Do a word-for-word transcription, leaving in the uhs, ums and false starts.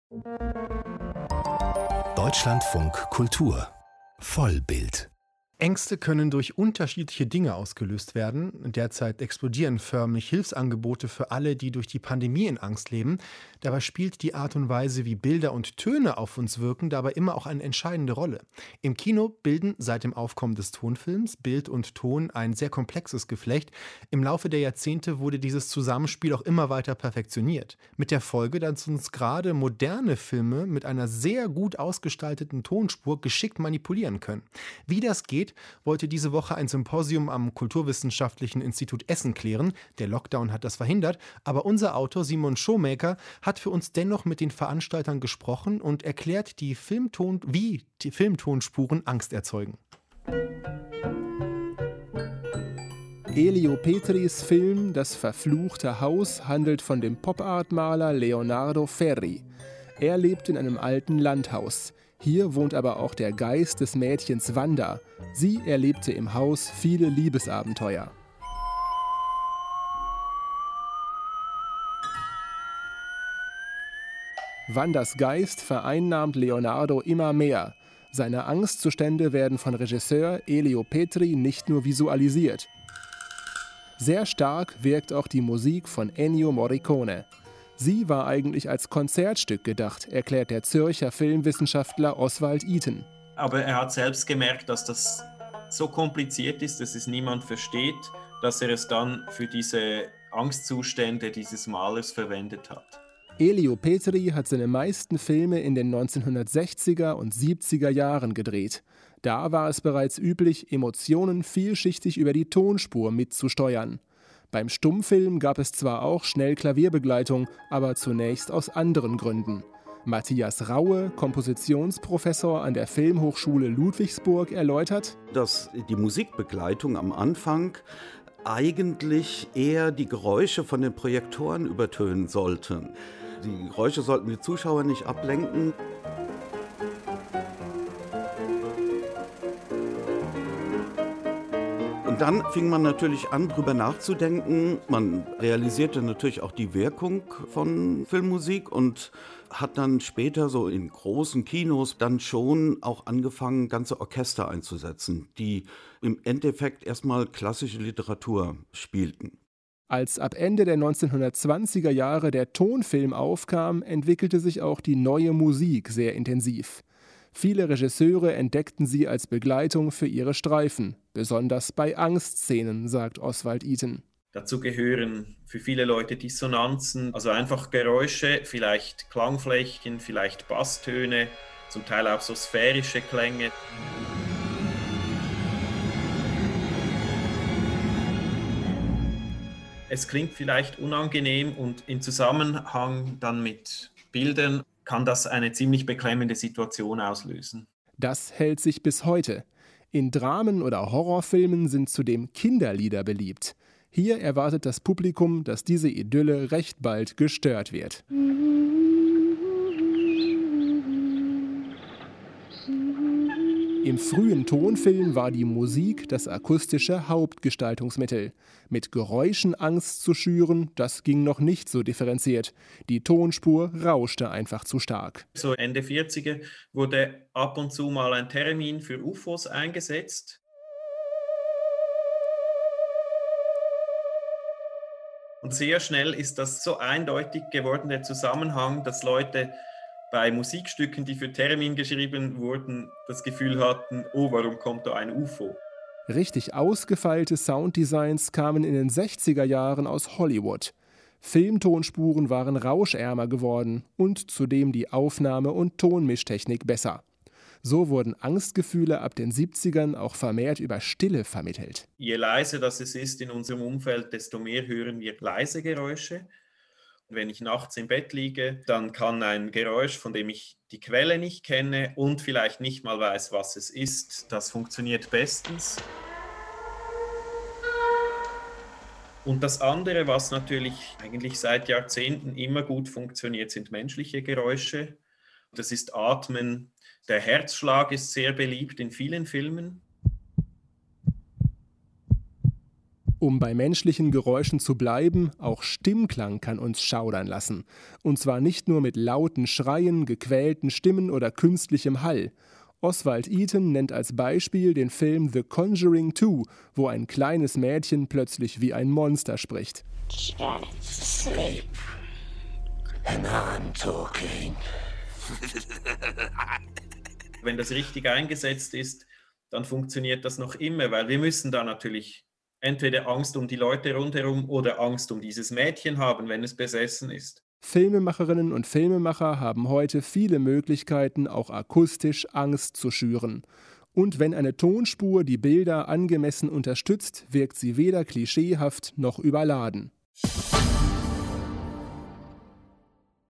Deutschlandfunk Kultur Vollbild. Ängste können durch unterschiedliche Dinge ausgelöst werden. Derzeit explodieren förmlich Hilfsangebote für alle, die durch die Pandemie in Angst leben. Dabei spielt die Art und Weise, wie Bilder und Töne auf uns wirken, dabei immer auch eine entscheidende Rolle. Im Kino bilden seit dem Aufkommen des Tonfilms Bild und Ton ein sehr komplexes Geflecht. Im Laufe der Jahrzehnte wurde dieses Zusammenspiel auch immer weiter perfektioniert. Mit der Folge, dass uns gerade moderne Filme mit einer sehr gut ausgestalteten Tonspur geschickt manipulieren können. Wie das geht, wollte diese Woche ein Symposium am Kulturwissenschaftlichen Institut Essen klären. Der Lockdown hat das verhindert, aber unser Autor Simon Showmaker hat für uns dennoch mit den Veranstaltern gesprochen und erklärt, die Filmton, wie die Filmtonspuren Angst erzeugen. Elio Petris Film Das verfluchte Haus handelt von dem Pop-Art-Maler Leonardo Ferri. Er lebt in einem alten Landhaus. Hier wohnt aber auch der Geist des Mädchens Wanda. Sie erlebte im Haus viele Liebesabenteuer. Wandas Geist vereinnahmt Leonardo immer mehr. Seine Angstzustände werden von Regisseur Elio Petri nicht nur visualisiert. Sehr stark wirkt auch die Musik von Ennio Morricone. Sie war eigentlich als Konzertstück gedacht, erklärt der Zürcher Filmwissenschaftler Oswald Iten. Aber er hat selbst gemerkt, dass das so kompliziert ist, dass es niemand versteht, dass er es dann für diese Angstzustände dieses Malers verwendet hat. Elio Petri hat seine meisten Filme in den neunzehnhundertsechziger und siebziger Jahren gedreht. Da war es bereits üblich, Emotionen vielschichtig über die Tonspur mitzusteuern. Beim Stummfilm gab es zwar auch schnell Klavierbegleitung, aber zunächst aus anderen Gründen. Matthias Raue, Kompositionsprofessor an der Filmhochschule Ludwigsburg, erläutert, dass die Musikbegleitung am Anfang eigentlich eher die Geräusche von den Projektoren übertönen sollten. Die Geräusche sollten die Zuschauer nicht ablenken. Und dann fing man natürlich an, drüber nachzudenken. Man realisierte natürlich auch die Wirkung von Filmmusik und hat dann später so in großen Kinos dann schon auch angefangen, ganze Orchester einzusetzen, die im Endeffekt erstmal klassische Literatur spielten. Als ab Ende der neunzehnhundertzwanziger Jahre der Tonfilm aufkam, entwickelte sich auch die neue Musik sehr intensiv. Viele Regisseure entdeckten sie als Begleitung für ihre Streifen, besonders bei Angstszenen, sagt Oswald Iten. Dazu gehören für viele Leute Dissonanzen, also einfach Geräusche, vielleicht Klangflächen, vielleicht Basstöne, zum Teil auch so sphärische Klänge. Es klingt vielleicht unangenehm und im Zusammenhang dann mit Bildern kann das eine ziemlich beklemmende Situation auslösen. Das hält sich bis heute. In Dramen oder Horrorfilmen sind zudem Kinderlieder beliebt. Hier erwartet das Publikum, dass diese Idylle recht bald gestört wird. Im frühen Tonfilm war die Musik das akustische Hauptgestaltungsmittel. Mit Geräuschen Angst zu schüren, das ging noch nicht so differenziert. Die Tonspur rauschte einfach zu stark. So Ende vierziger wurde ab und zu mal ein Termin für U F Os eingesetzt. Und sehr schnell ist das so eindeutig geworden, der Zusammenhang, dass Leute bei Musikstücken, die für Theremin geschrieben wurden, das Gefühl hatten, oh, warum kommt da ein U F O? Richtig ausgefeilte Sounddesigns kamen in den sechziger Jahren aus Hollywood. Filmtonspuren waren rauschärmer geworden und zudem die Aufnahme- und Tonmischtechnik besser. So wurden Angstgefühle ab den siebzigern auch vermehrt über Stille vermittelt. Je leiser das es ist in unserem Umfeld, desto mehr hören wir leise Geräusche. Wenn ich nachts im Bett liege, dann kann ein Geräusch, von dem ich die Quelle nicht kenne und vielleicht nicht mal weiß, was es ist, das funktioniert bestens. Und das andere, was natürlich eigentlich seit Jahrzehnten immer gut funktioniert, sind menschliche Geräusche. Das ist Atmen. Der Herzschlag ist sehr beliebt in vielen Filmen. Um bei menschlichen Geräuschen zu bleiben, auch Stimmklang kann uns schaudern lassen. Und zwar nicht nur mit lauten Schreien, gequälten Stimmen oder künstlichem Hall. Oswald Eaton nennt als Beispiel den Film The Conjuring zwei, wo ein kleines Mädchen plötzlich wie ein Monster spricht. Janet's asleep. And I'm talking. Wenn das richtig eingesetzt ist, dann funktioniert das noch immer, weil wir müssen da natürlich entweder Angst um die Leute rundherum oder Angst um dieses Mädchen haben, wenn es besessen ist. Filmemacherinnen und Filmemacher haben heute viele Möglichkeiten, auch akustisch Angst zu schüren. Und wenn eine Tonspur die Bilder angemessen unterstützt, wirkt sie weder klischeehaft noch überladen.